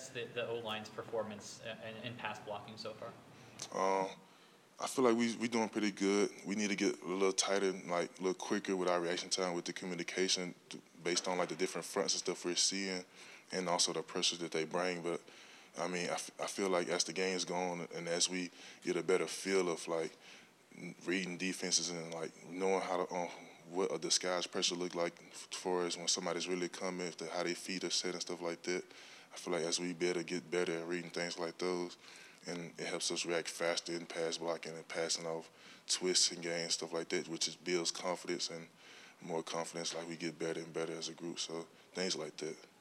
assess the O-line's performance in pass blocking so far? Um, I feel like we doing pretty good. We need to get a little tighter, like a little quicker with our reaction time, with the communication, based on like the different fronts and stuff we're seeing, and also the pressures that they bring. But I mean, I feel like as the game's going and as we get a better feel of like reading defenses and like knowing how to what a disguised pressure look like for us when somebody's really coming, how they feet are set and stuff like that. I feel like as we better get better at reading things like those, and it helps us react faster in pass blocking and passing off twists and gains, stuff like that, which is builds confidence and more confidence. Like we get better and better as a group. So things like that.